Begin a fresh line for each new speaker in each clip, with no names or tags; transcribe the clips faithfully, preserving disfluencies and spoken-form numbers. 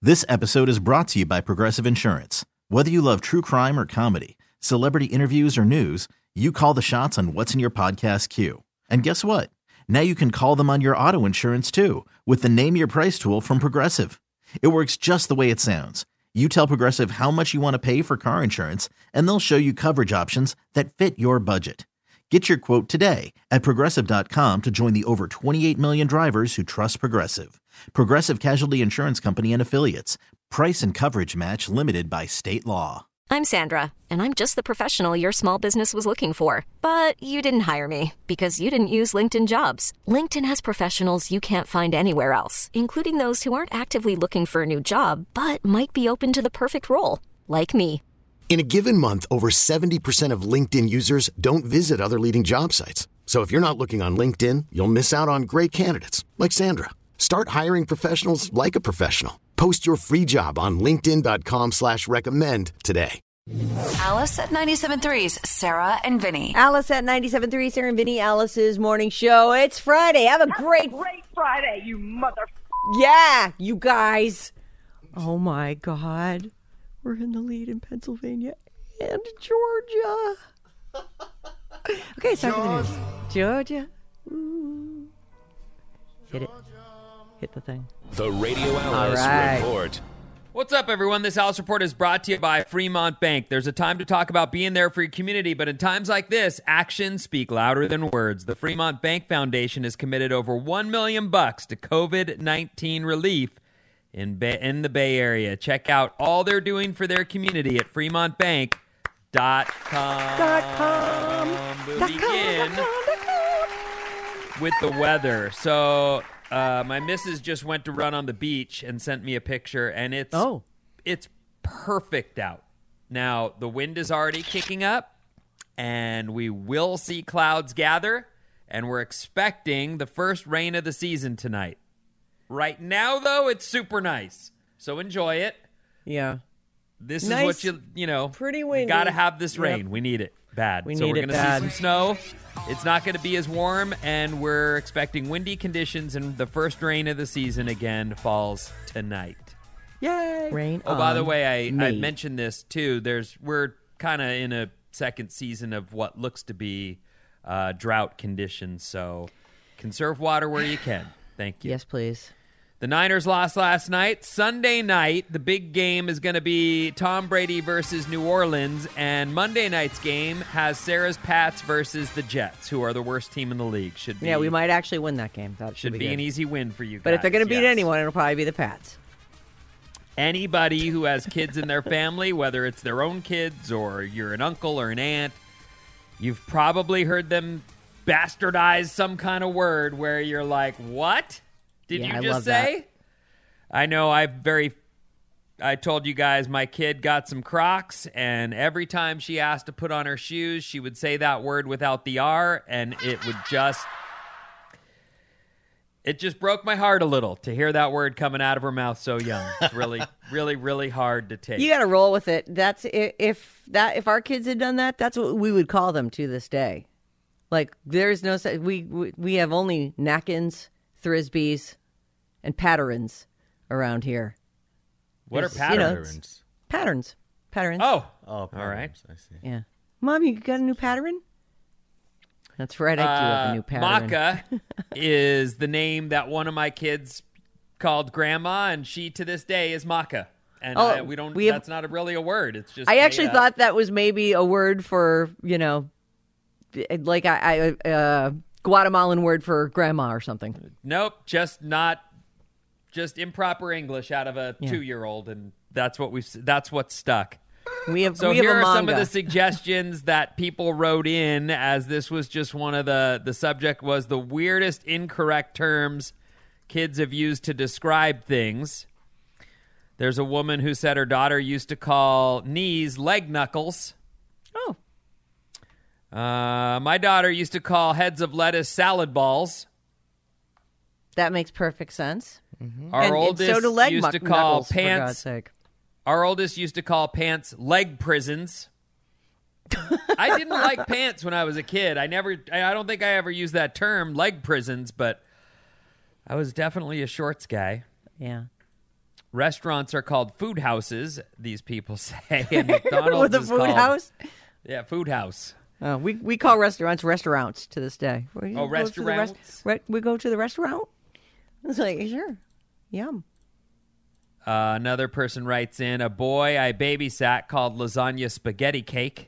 This episode is brought to you by Progressive Insurance. Whether you love true crime or comedy, celebrity interviews or news, you call the shots on what's in your podcast queue. And guess what? Now you can call them on your auto insurance too with the Name Your Price tool from Progressive. It works just the way it sounds. You tell Progressive how much you want to pay for car insurance, and they'll show you coverage options that fit your budget. Get your quote today at Progressive dot com to join the over twenty-eight million drivers who trust Progressive. Progressive Casualty Insurance Company and Affiliates. Price and coverage match limited by state law.
I'm Sandra, and I'm just the professional your small business was looking for. But you didn't hire me because you didn't use LinkedIn Jobs. LinkedIn has professionals you can't find anywhere else, including those who aren't actively looking for a new job, but might be open to the perfect role, like me.
In a given month, over seventy percent of LinkedIn users don't visit other leading job sites. So if you're not looking on LinkedIn, you'll miss out on great candidates like Sandra. Start hiring professionals like a professional. Post your free job on linkedin dot com slash recommend today.
Alice at ninety-seven point three's Sarah and Vinny.
Alice at ninety-seven point three, Sarah and Vinny, Alice's morning show. It's Friday. Have a
Have
great...
a great Friday, you mother...
Yeah, you guys. Oh, my God. We're in the lead in Pennsylvania and Georgia. Okay, it's time for the news. Georgia. Ooh. Hit it. Hit the thing.
The Radio Alice
right.
Report.
What's up, everyone? This Alice Report is brought to you by Fremont Bank. There's a time to talk about being there for your community, but in times like this, actions speak louder than words. The Fremont Bank Foundation has committed over one million bucks to covid nineteen relief in Bay, in the Bay Area. Check out all they're doing for their community at fremont bank dot com.
Dot com.
We'll
Dot
begin
com, dot com.
with the weather. So uh, my missus just went to run on the beach and sent me a picture, and it's
Oh.
it's perfect out. Now, the wind is already kicking up, and we will see clouds gather, and we're expecting the first rain of the season tonight. Right now, though, it's super nice. So enjoy it.
Yeah.
This
Nice,
is what you, you know,
pretty
we
windy.
got to have this
Yep.
rain. We need it bad.
We
so
need
we're
it
gonna
bad.
see some snow. It's not going to be as warm, and we're expecting windy conditions, and the first rain of the season again falls tonight. Yay!
Rain
Oh, by the
on
way, I, I
me.
mentioned this too. There's we're kind of in a second season of what looks to be uh, drought conditions, so conserve water where you can. Thank you.
Yes, please.
The Niners lost last night. Sunday night, the big game is going to be Tom Brady versus New Orleans, and Monday night's game has Sarah's Pats versus the Jets, who are the worst team in the league. Should be
Yeah, we might actually win that game. That
should
should,
be
good.
an easy win for you guys.
But if they're going to beat
yes.
anyone, it'll probably be the Pats.
Anybody who has kids in their family, whether it's their own kids or you're an uncle or an aunt, you've probably heard them bastardize some kind of word where you're like, what? Did
Yeah,
you
I
just
love
say?
that.
I know I very I told you guys my kid got some Crocs, and every time she asked to put on her shoes, she would say that word without the R, and it would just it just broke my heart a little to hear that word coming out of her mouth so young. It's really, really, really hard to take.
You got to roll with it. That's i- if that if our kids had done that, that's what we would call them to this day. Like there's no se- we we, we have only Nackins, Thrisbees, and Patterns around here.
What are
It's, you know,
patterns?
it's Patterns. Patterns.
Oh,
Oh,
all right.
I see.
Yeah. Mom, you got a new pattern? That's right. I do have a new pattern.
Maka is the name that one of my kids called Grandma, and she to this day is Maka. And
Oh,
I, we don't.
we have-
that's not a, really a word. It's just.
I
made
actually
up.
thought that was maybe a word for, you know, like I, I uh, Guatemalan word for grandma or something.
Nope, just not. Just improper English out of a
Yeah.
two-year-old, and that's what we've. That's what's stuck.
We have
So
we have
here
a
are
manga.
some of the suggestions that people wrote in, as this was just one of the the subject was the weirdest incorrect terms kids have used to describe things. There's a woman who said her daughter used to call knees leg knuckles.
Oh.
Uh, my daughter used to call heads of lettuce salad balls.
That makes perfect sense.
Our
and,
oldest
and so do leg
used
muck-
to call
knuckles, for God's
pants.
sake.
Our oldest used to call pants leg prisons. I didn't like pants when I was a kid. I never, I don't think I ever used that term, leg prisons, but I was definitely a shorts guy.
Yeah.
Restaurants are called food houses, these people say. And McDonald's
With a
is
food
called,
house?
Yeah, food house.
Uh, we we call restaurants restaurants to this day. We
Oh,
go to the rest-
restaurants?
re- we go to the restaurant. It's like, sure. Yum.
Uh, another person writes in, a boy I babysat called lasagna spaghetti cake.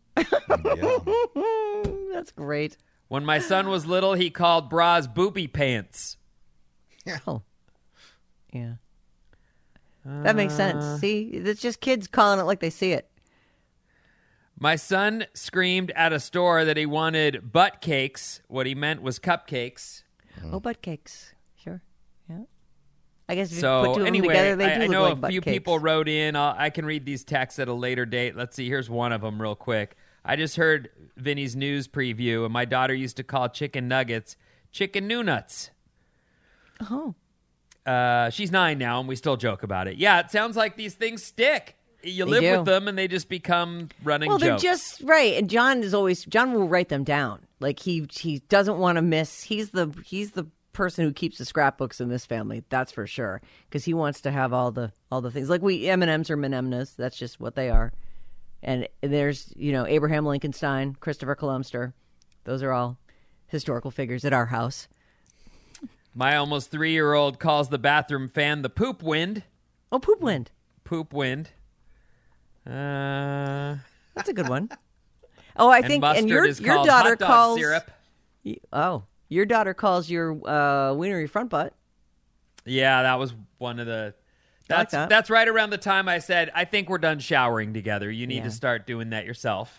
That's great.
When my son was little, he called bras booby pants.
Oh. Yeah. That makes sense. See? It's just kids calling it like they see it.
My son screamed at a store that he wanted butt cakes. What he meant was cupcakes.
Oh, butt cakes. Sure. Yeah. I guess if you
So
put two of
anyway,
them together, they do
I, I
look
know
like
a
butt
few
cakes.
people wrote in. I'll, I can read these texts at a later date. Let's see. Here's one of them real quick. I just heard Vinny's news preview, and my daughter used to call chicken nuggets chicken new nuts.
Oh.
Uh, she's nine now, and we still joke about it. Yeah, it sounds like these things stick. You
They
live
do.
with them, and they just become running
Well,
jokes.
they're just right. And John is always John will write them down. Like he he doesn't want to miss. He's the he's the person who keeps the scrapbooks in this family. That's for sure. Because he wants to have all the all the things. Like we M and M's are Menemnas. That's just what they are. And there's you know Abraham Lincolnstein, Christopher Columbus. Those are all historical figures at our house.
My almost three-year-old calls the bathroom fan the poop wind.
Oh, poop wind.
Poop wind. Uh,
That's a good one. Oh, I
and
think
mustard
and your
is
your
called
daughter
hot dog
calls
syrup.
Oh, your daughter calls your uh, wienery front butt.
Yeah, that was one of the.
I like
That's
that.
that's right around the time I said I think we're done showering together. You need
Yeah.
to start doing that yourself.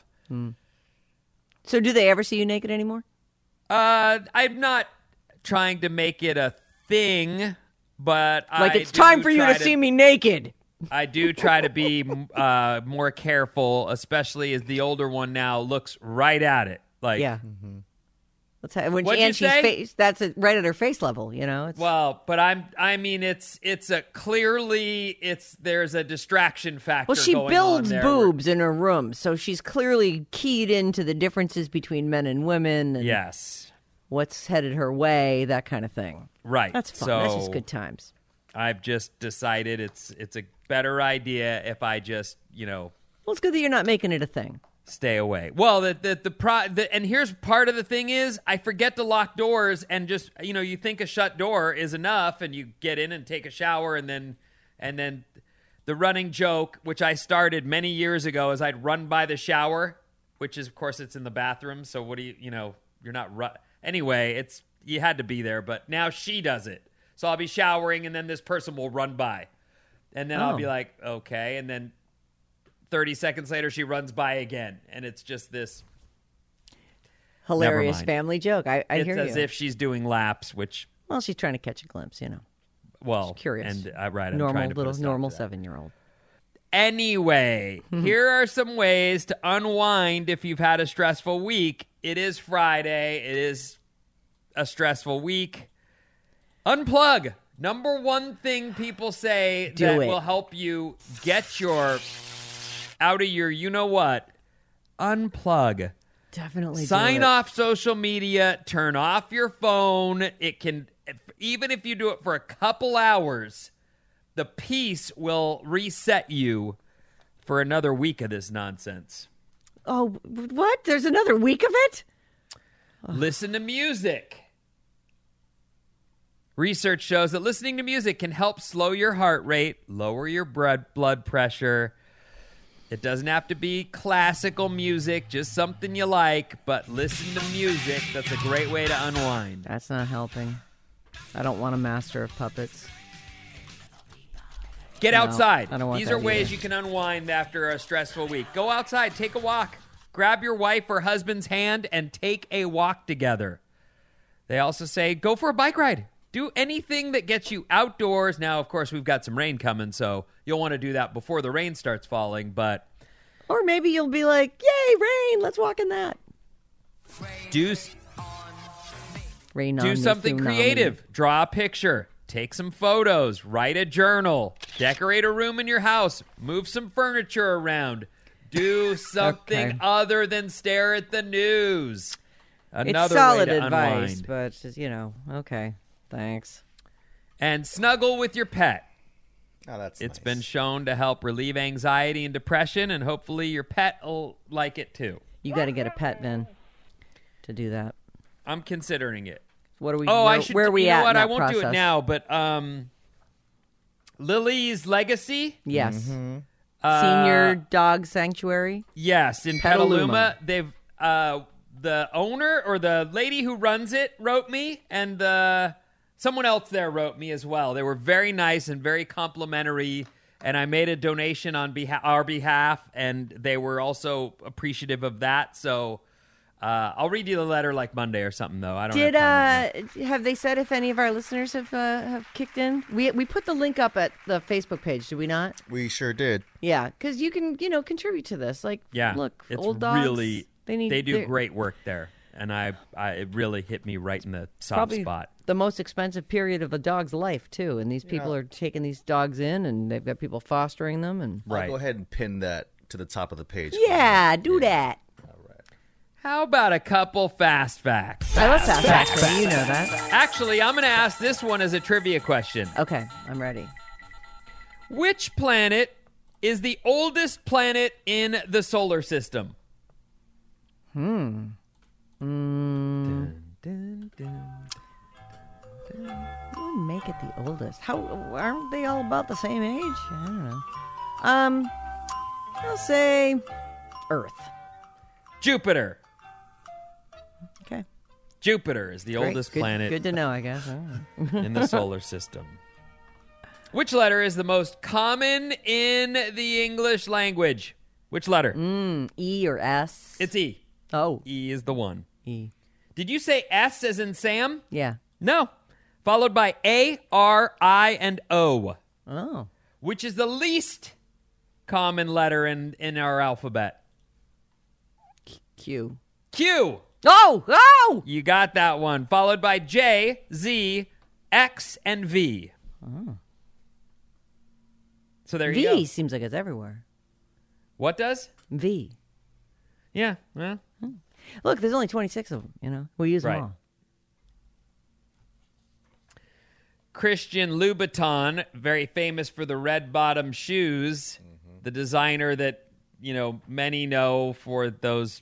So, do they ever see you naked anymore?
Uh, I'm not trying to make it a thing, but
Like
I
it's time
do
for you
try
to see me naked.
I do try to be uh, more careful, especially as the older one now looks right at it. Like,
Yeah. Let's have, when
What'd
she,
you
and she's
say?
face, that's it, right at her face level. You know. It's,
well, but I'm. I mean, it's it's a clearly it's there's a distraction factor.
well, she
going
builds
on there where-
boobs in her room, so she's clearly keyed into the differences between men and women, and
Yes,
what's headed her way, that kind of thing.
right.
That's fun.
So
That's just good times.
I've just decided it's it's a better idea if I just you know
Well, it's good that you're not making it a thing.
stay away. Well, the the the, pro, the and here's part of the thing is I forget to lock doors and just you know you think a shut door is enough and you get in and take a shower and then and then the running joke which I started many years ago is I'd run by the shower, which is of course it's in the bathroom. So what do you you know you're not ru- anyway. It's you had to be there, but now she does it. So I'll be showering and then this person will run by, and then I'll
Oh.
be like okay, and then thirty seconds later, she runs by again, and it's just this.
Hilarious
mind.
family joke. I, I
It's
hear
as
you.
if she's doing laps, which
Well, she's trying to catch a glimpse, you know.
well,
Curious.
and uh, right, I'm
normal
trying to put a
little
stop
normal
to that.
seven-year-old.
Anyway, here are some ways to unwind if you've had a stressful week. It is Friday. It is a stressful week. Unplug. Number one thing people say
Do
that
it.
will help you get your out of your you know what. Unplug.
Definitely do
Sign
it.
off social media, turn off your phone. It can, if, even if you do it for a couple hours, the peace will reset you for another week of this nonsense.
Oh, what? There's another week of it?
Listen to music. Research shows that listening to music can help slow your heart rate, lower your blood blood pressure. It doesn't have to be classical music, just something you like, but listen to music. That's a great way to unwind.
That's not helping. I don't want a master of puppets.
Get
No,
outside.
I don't want
These
that
are ways
either.
you can unwind after a stressful week. Go outside, take a walk. Grab your wife or husband's hand and take a walk together. They also say go for a bike ride. Do anything that gets you outdoors. Now, of course, we've got some rain coming, so you'll want to do that before the rain starts falling, but
Or maybe you'll be like, yay, rain, let's walk in that.
do
Rain on
do
the
something
tsunami.
creative. Draw a picture. Take some photos. Write a journal. Decorate a room in your house. Move some furniture around. Do something
Okay.
other than stare at the news. Another
It's solid
way to
advice,
unwind.
but, just, you know, okay, thanks.
And snuggle with your pet.
Oh, that's
It's
nice.
been shown to help relieve anxiety and depression, and hopefully your pet will like it too.
You got to get a pet, Vin, to do that.
I'm considering it.
What are we?
Oh,
where,
I should.
Where are we
you know
at?
what?
in that
I won't do it
process?
now, but um, Lily's Legacy.
Yes.
Mm-hmm.
Uh,
Senior Dog Sanctuary.
Yes, in
Petaluma.
Petaluma, they've uh, the owner or the lady who runs it wrote me, and uh, someone else there wrote me as well. They were very nice and very complimentary, and I made a donation on beha- our behalf, and they were also appreciative of that. So uh, I'll read you the letter like Monday or something, though. I don't
Did
have time right
uh have they said if any of our listeners have uh, have kicked in? We we put the link up at the Facebook page, did we not?
We sure did.
Yeah, because you can you know contribute to this. Like,
Yeah,
look,
it's
old dogs.
really
they need
they do
they're
great work there, and I, I it really hit me right in the soft
Probably
spot.
the most expensive period of a dog's life too, and these people are taking these dogs in, and they've got people fostering them, and
Right.
I'll go ahead and pin that to the top of the page.
yeah, do that.
How about a couple fast facts?
I love fast facts. You know that.
Actually, I'm going to ask this one as a trivia question.
Okay, I'm ready.
Which planet is the oldest planet in the solar system?
Hmm. Mm.
Dun, dun.
What would make it the oldest? How aren't they all about the same age? I don't know. Um, I'll say Earth.
Jupiter.
Okay.
Jupiter is the
Great.
oldest
Good-
planet
Good to know, I guess. All right.
in the solar system. Which letter is the most common in the English language? Which letter?
Mm, E or S?
It's E.
Oh,
E is the one.
E.
Did you say S as in Sam?
Yeah.
No. Followed by A, R, I, and O,
Oh.
which is the least common letter in, in our alphabet.
Q.
Q.
Oh! Oh!
You got that one. Followed by J, Z, X, and V.
Oh.
So there
V
you go.
seems like it's everywhere.
What does?
V.
Yeah. Well,
Look, there's only twenty-six of them, you know? We use
Right.
them all.
Christian Louboutin, very famous for the red bottom shoes, the designer that, you know, many know for those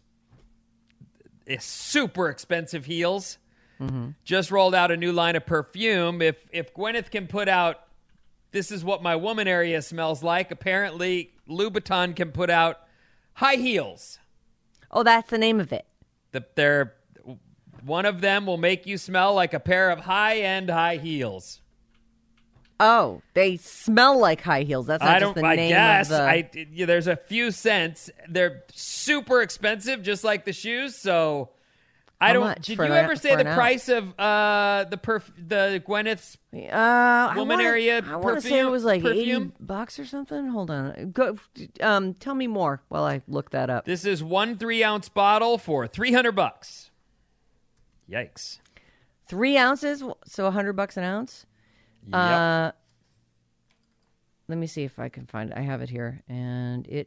super expensive heels, just rolled out a new line of perfume. If if Gwyneth can put out "This is what my woman area smells like," apparently Louboutin can put out high heels.
Oh, that's the name of it.
The, they're, one of them will make you smell like a pair of high-end high heels.
Oh, they smell like high heels. That's not
I
just
don't.
the
I
name
guess
of the...
I. Yeah, there's a few cents. They're super expensive, just like the shoes. So I
How
don't.
much
Did
for
you
an-
ever say
for
the
an
price of uh the perf the Gwyneth's?
Uh, I
Woman
wanna,
area
I want to say it
perfume-
was like
perfume?
eighty bucks or something. Hold on. Go. Um, tell me more while I look that up.
This is one three ounce bottle for three hundred bucks. Yikes!
Three ounces, so a hundred bucks an ounce.
Yep.
Uh, let me see if I can find it. I have it here, and it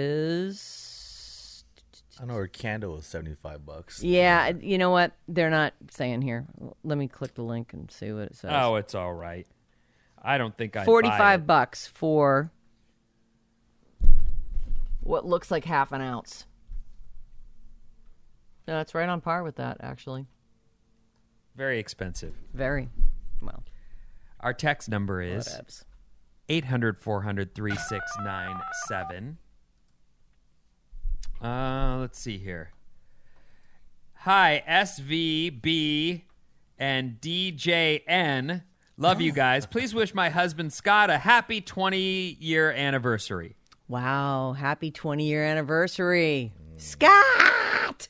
is.
I know her candle was seventy-five bucks.
Yeah, you know what? They're not saying here. Let me click the link and see what it says.
Oh, it's all right. I don't think I
Forty-five bucks for what looks like half an ounce. No, it's right on par with that, actually.
Very expensive.
Very well.
Our text number is
Whatevs.
eight hundred, four hundred, three six nine seven. Uh, let's see here. Hi, S V B and D J N. Love you guys. Please wish my husband Scott a happy twenty-year anniversary.
Wow! Happy twenty-year anniversary, Scott.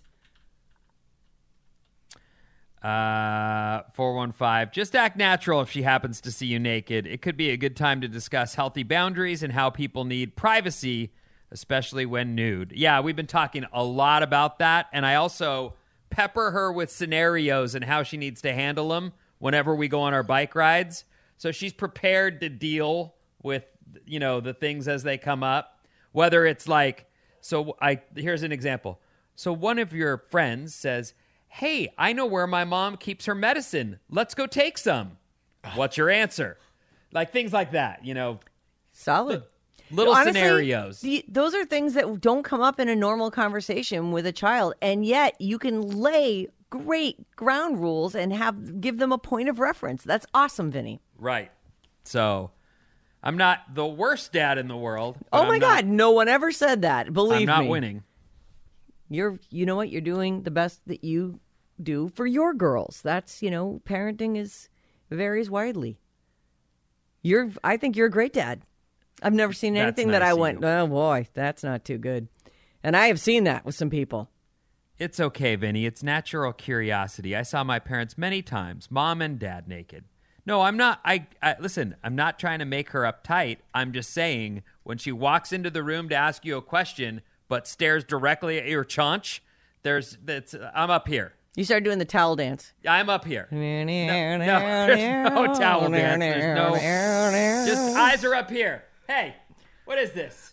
Uh, four one five. Just act natural if she happens to see you naked. It could be a good time to discuss healthy boundaries and how people need privacy, especially when nude. Yeah, we've been talking a lot about that, and I also pepper her with scenarios and how she needs to handle them whenever we go on our bike rides. So she's prepared to deal with, you know, the things as they come up. Whether it's like, so I here's an example. So one of your friends says, "Hey, I know where my mom keeps her medicine. Let's go take some." What's your answer? Like things like that, you know.
Solid.
Little
Honestly,
scenarios.
The, those are things that don't come up in a normal conversation with a child, and yet you can lay great ground rules and have give them a point of reference. That's awesome, Vinny.
Right. So I'm not the worst dad in the world.
Oh
but
my
I'm not-
God, no one ever said that. Believe
I'm not
me.
winning.
You're, you know what? You're doing the best that you do for your girls. That's, you know, parenting is varies widely. You're, I think you're a great dad. I've never seen
That's
anything that
nice
I
of
went,
you.
oh boy, that's not too good. And I have seen that with some people.
It's okay, Vinny. It's natural curiosity. I saw my parents many times, mom and dad naked. No, I'm not. I, I listen, I'm not trying to make her uptight. I'm just saying when she walks into the room to ask you a question but stares directly at your chaunch, there's that's I'm up here.
You started doing the towel dance.
I'm up here. No, no, there's no towel dance. There's no. Just eyes are up here. Hey, what is this?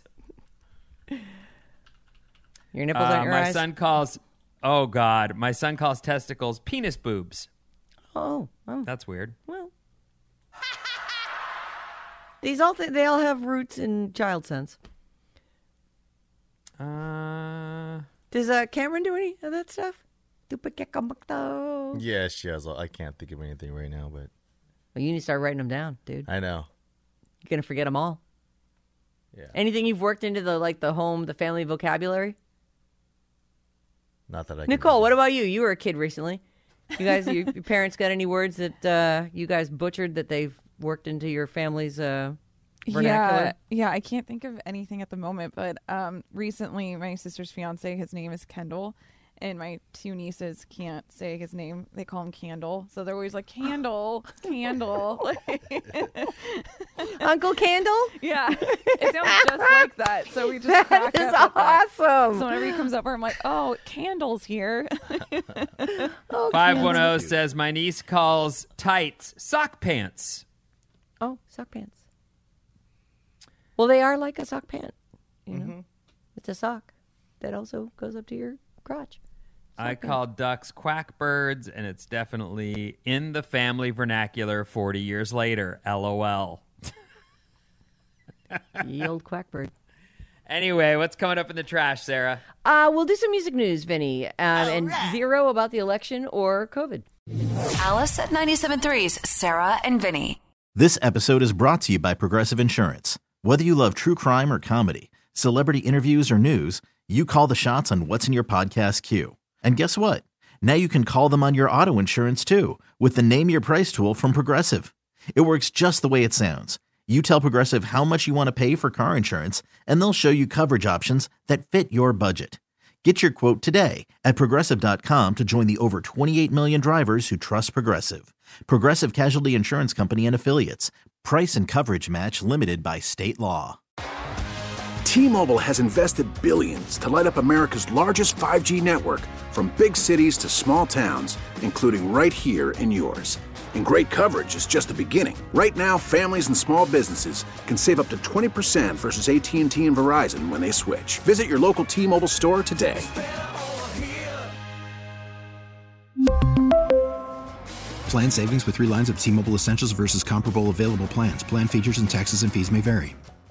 Your nipples
Uh,
aren't your
my
eyes?
son calls. Oh God, my son calls testicles penis boobs.
Oh, oh,
That's weird.
well. These all th- they all have roots in child sense.
Uh,
Does uh, Cameron do any of that stuff? Well,
Yeah, she has. I can't think of anything right now, but
you need to start writing them down, dude.
I know.
You're gonna forget them all.
Yeah.
Anything you've worked into the like the home, the family vocabulary?
Not that I can
Nicole,
think
what
of.
about you? You were a kid recently. You guys, your, your parents got any words that uh, you guys butchered that they've worked into your family's uh, vernacular?
Yeah, yeah, I can't think of anything at the moment, but um, recently my sister's fiance, his name is Kendall, and my two nieces can't say his name. They call him Candle, so they're always like, Candle, Candle.
Uncle Candle?
Yeah, it sounds just like that. So we just crack
That is
up at that.
awesome.
So whenever he comes over, I'm like, oh, Candle's here.
Oh,
five one zero says my niece calls tights sock pants.
Oh, sock pants. Well, they are like a sock pant. You know,
Mm-hmm.
it's a sock that also goes up to your crotch.
I call ducks quack birds, and it's definitely in the family vernacular forty years later. LOL.
Ye old quackbird.
Anyway, what's coming up in the trash, Sarah?
Uh, we'll do some music news, Vinny, um, and zero about the election or COVID.
Alice at ninety-seven point three's Sarah and Vinny.
This episode is brought to you by Progressive Insurance. Whether you love true crime or comedy, celebrity interviews or news, you call the shots on what's in your podcast queue. And guess what? Now you can call them on your auto insurance too with the Name Your Price tool from Progressive. It works just the way it sounds. You tell Progressive how much you want to pay for car insurance, and they'll show you coverage options that fit your budget. Get your quote today at Progressive dot com to join the over twenty-eight million drivers who trust Progressive. Progressive Casualty Insurance Company and Affiliates. Price and coverage match limited by state law.
T-Mobile has invested billions to light up America's largest five G network, from big cities to small towns, including right here in yours. And great coverage is just the beginning. Right now, families and small businesses can save up to twenty percent versus A T and T and Verizon when they switch. Visit your local T-Mobile store today.
Plan savings with three lines of T-Mobile Essentials versus comparable available plans. Plan features and taxes and fees may vary.